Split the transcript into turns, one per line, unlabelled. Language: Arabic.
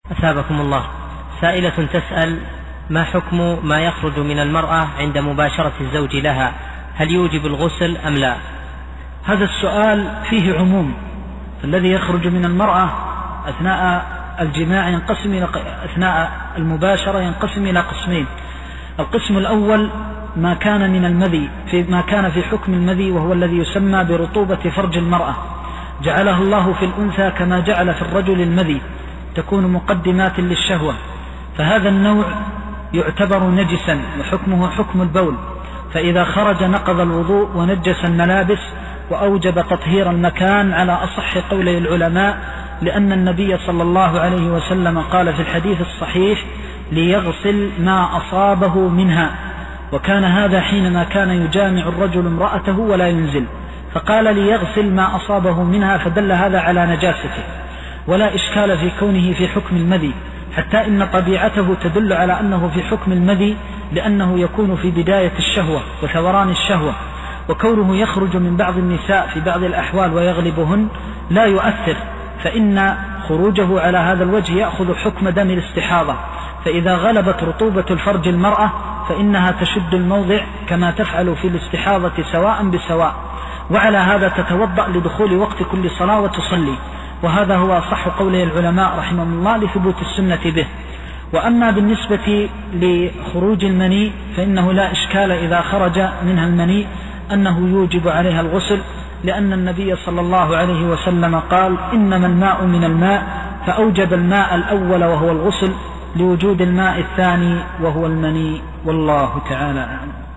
أثابكم الله. سائلة تسأل: ما حكم ما يخرج من المرأة عند مباشرة الزوج لها؟ هل يوجب الغسل أم لا؟
هذا السؤال فيه عموم. الذي يخرج من المرأة أثناء الجماع أثناء المباشرة ينقسم إلى قسمين. القسم الأول ما كان من المذي، ما كان في حكم المذي، وهو الذي يسمى برطوبة فرج المرأة، جعله الله في الأنثى كما جعل في الرجل المذي، تكون مقدمات للشهوة، فهذا النوع يعتبر نجسا وحكمه حكم البول، فإذا خرج نقض الوضوء ونجس الملابس وأوجب تطهير المكان على أصح قولي العلماء، لأن النبي صلى الله عليه وسلم قال في الحديث الصحيح: ليغسل ما أصابه منها. وكان هذا حينما كان يجامع الرجل امرأته ولا ينزل، فقال ليغسل ما أصابه منها، فدل هذا على نجاسته، ولا إشكال في كونه في حكم المذي، حتى إن طبيعته تدل على أنه في حكم المذي، لأنه يكون في بداية الشهوة وثوران الشهوة، وكونه يخرج من بعض النساء في بعض الأحوال ويغلبهن لا يؤثر، فإن خروجه على هذا الوجه يأخذ حكم دم الاستحاضة، فإذا غلبت رطوبة الفرج المرأة فإنها تشد الموضع كما تفعل في الاستحاضة سواء بسواء، وعلى هذا تتوضأ لدخول وقت كل صلاة وتصلي، وهذا هو صح قوله العلماء رحمهم الله لثبوت السنة به. وأما بالنسبة لخروج المني فإنه لا إشكال إذا خرج منها المني أنه يوجب عليها الغسل، لأن النبي صلى الله عليه وسلم قال: إنما الماء من الماء، فأوجب الماء الأول وهو الغسل لوجود الماء الثاني وهو المني، والله تعالى أعلم.